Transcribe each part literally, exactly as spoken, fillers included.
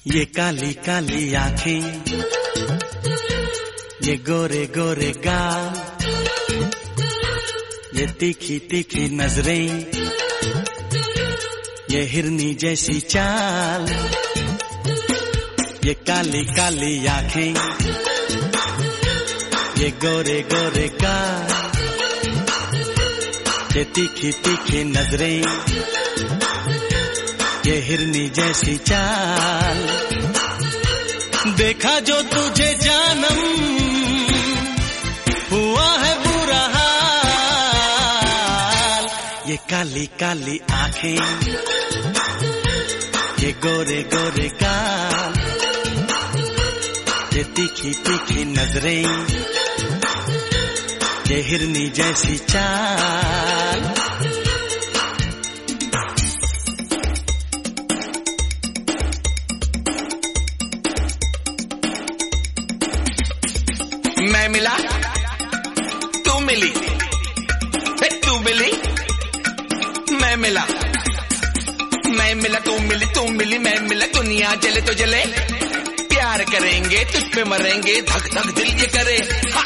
ये काली काली आंखें, ये गोरे गोरे गाल, ये तीखी तीखी नजरें, ये हिरनी जैसी चाल। ये काली काली आंखें, ये गोरे गोरे गाल, ये तीखी तीखी नजरें, ये हिरनी जैसी चाल। देखा जो तुझे जानम, हुआ है बुरा हाल। ये काली काली आंखें, ये गोरे गोरे गाल, ये तीखी तीखी नजरें, ये हिरनी जैसी चाल। मैं मिला, तू मिली, तू मिली, मैं मिला, मैं मिला, तू मिली, तू मिली, मैं मिला। दुनिया जले तो जले, प्यार करेंगे, तुझ पे मरेंगे, धक धक दिल ये करे। हाँ।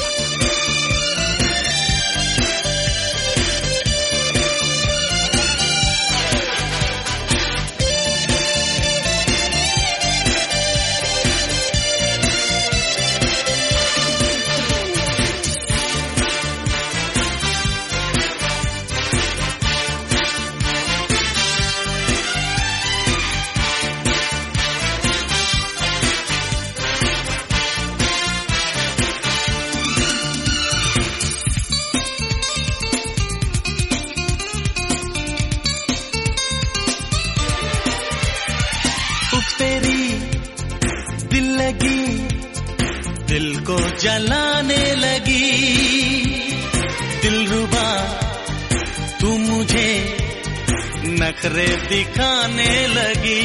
तेरी दिल लगी, दिल को जलाने लगी। दिलरुबा तू मुझे नखरे दिखाने लगी।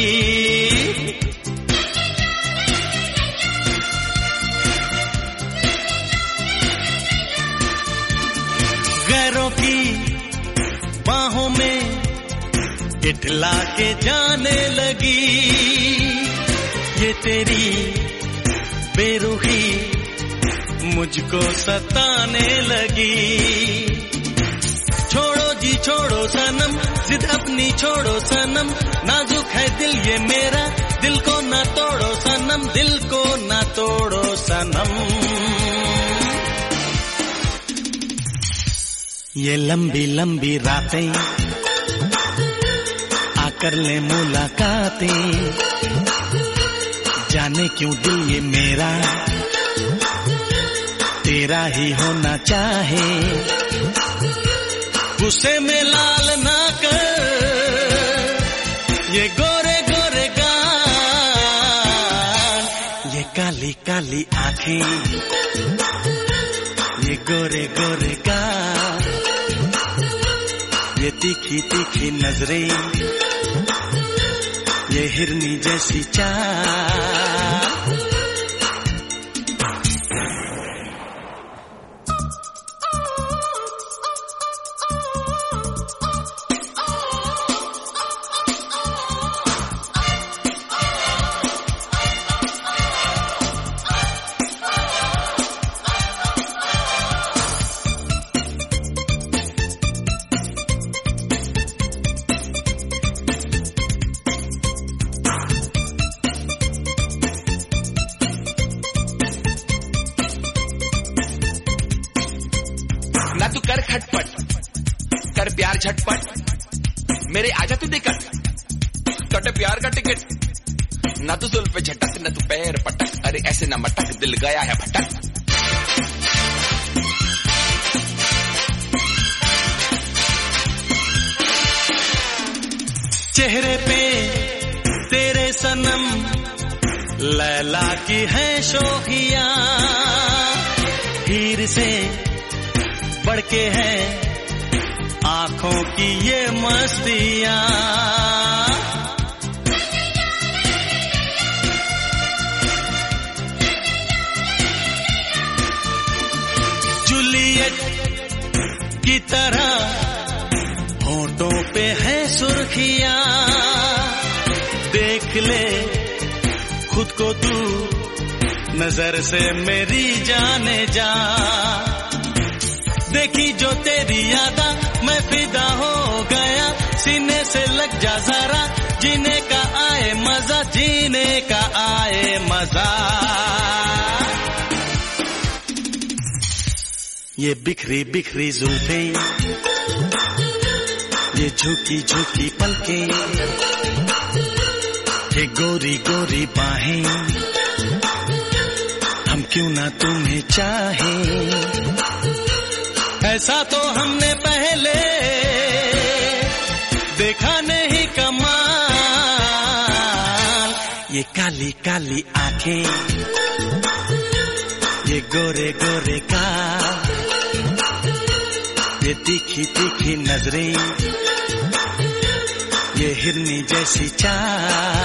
गैरों की बाहों में इठला के जाने लगी। ये तेरी बेरुखी मुझको सताने लगी। छोड़ो जी छोड़ो सनम, जिद अपनी छोड़ो सनम, नाजुक है दिल ये मेरा, दिल को ना तोड़ो सनम, दिल को ना तोड़ो सनम। ये लंबी लंबी रातें कर ले मुलाकातें, जाने क्यों दिल ये मेरा तेरा ही होना चाहे। गुस्से में लाल ना कर ये गोरे गोरे गाल। ये काली काली आंखें, ये गोरे गोरे गाल, ये तीखी तीखी नजरें, ये हिरनी जैसी चाल। ना तू कर खटपट, कर प्यार झटपट, मेरे आजा तू दिक्कत, कटे प्यार का टिकट। ना तू जुल्फ पे झटक, ना तू पैर पटक, अरे ऐसे ना मटक, दिल गया है भटक। चेहरे पे तेरे सनम लैला की है शोखियां, हीर से बढ़ के है आंखों की ये मस्तियां। जूलियट की तरह होठों पे है सुर्खियां, देख ले खुद को तू नजर से मेरी जाने जा। देखी जो तेरी यादा मैं फिदा हो गया, सीने से लग जा जरा, जीने का आए मजा, जीने का आए मजा। ये बिखरी बिखरी जुल्फे, ये झुकी झुकी पलकें, ये गोरी गोरी बाहें, हम क्यों ना तुम्हें चाहें। ऐसा तो हमने पहले देखा नहीं कमाल। ये काली काली आंखें, ये गोरे गोरे गाल, ये तीखी तीखी नजरें, ये हिरनी जैसी चाल।